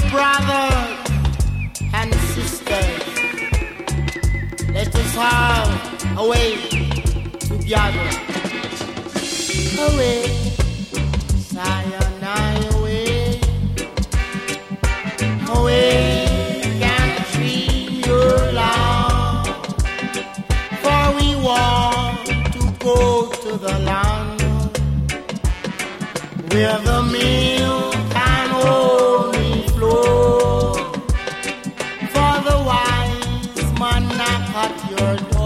brothers and sisters, let us have a way together. Away, sayonara, away, away, country, your love. For we want to go to the land where the milk can only flow. For the wise man knock at your door.